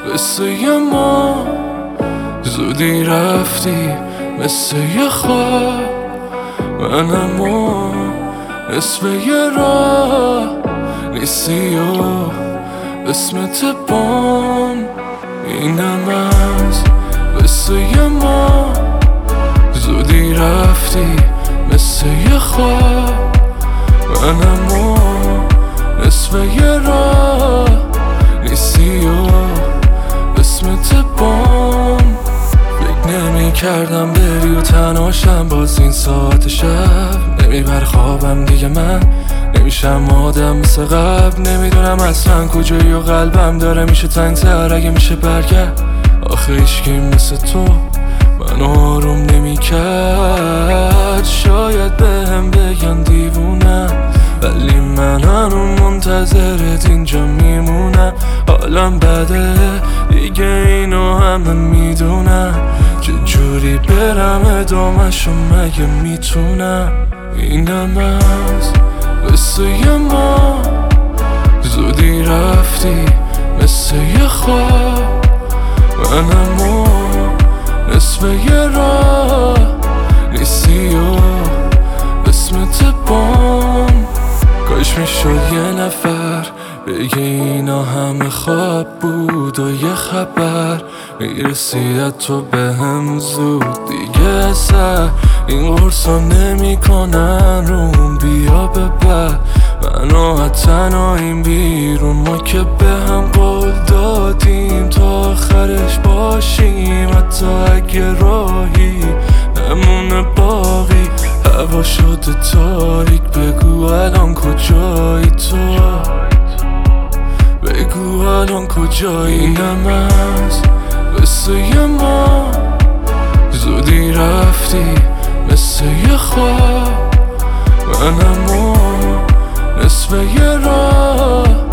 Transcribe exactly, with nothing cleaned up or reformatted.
قصه ما زودی رفتی مثل یه خواب، منم و نصف یه راه نیستی و اسمت بام. اینم از قصه ما زودی رفتی مثل یه خواب، منم و نصف یه راه نیستی و اسمت بام. فکر نمی کردم بری و تنهاشم باز این ساعت شب، نمیبر خوابم دیگه، من نمیشم آدم مثل قبل. نمیدونم اصلا کجایی و قلبم داره میشه تنگ‌تر اگه میشه برگرد. آخه هیچکی مثل تو من آروم نمیکرد. شاید بهم بگن دیوونم ولی من هنوز منتظرت اینجا میمونم. حالم بده دیگه اینو همه میدونم، چجوری برم ادامه‌شو مگه میتونم. اینم از قصه ما زودی رفتی مثل یه خواب، منم و نصف یه راه نیستی و اسمت بام. کاش میشد یه نفر بگه اینا همه خواب بود و یه خبر میرسید تو به هم زود دیگه. سر این قرصا نمی کنن روم بیا ببر منو تنهاییم بیرون. ما که به هم قول دادیم تا آخرش باشیم، حتی اگه راهی نمونه باقی. هوا شده تاریک بگو الان کجایی تو، بگو الان کجایی. اینم از قصه ما زودی رفتی مثل یه خواب، منم و نصف یه راه